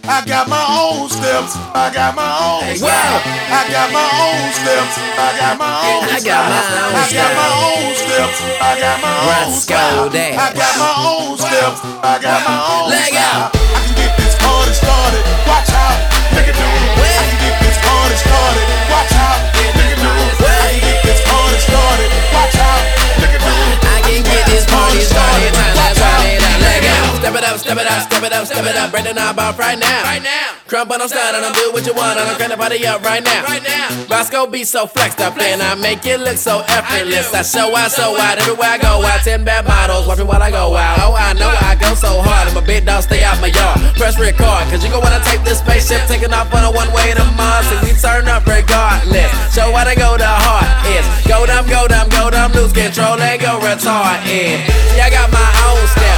I got my own steps. I got my own style. I got my own steps. I got my own style. I got my own steps. I got my own style. I got my own steps. I got my own style. I can get this party started. Watch out, nigga, do it. I can get this party started. Watch out, nigga, do it. I can get this party started. Watch out, nigga, do it. I can get this party started. Watch out, let go. Step it up, step it up, step it up, step it up. Break the knob off right now. Crump on, I'm starting, I'm do what you want, I'm crank the party up right now. Roscoe be so flexed up and I make it look so effortless. I show out so wide everywhere I go out. 10 bad models, watch me while I go out. Oh, I know I go so hard, I'm a big dog, stay out my yard. Press record, cause you gon' wanna take this spaceship, taking off on a one-way to Mars. And we turn up regardless. Show how to go the heart is. Go dumb, lose control and go retarded. Yeah, I got my own step.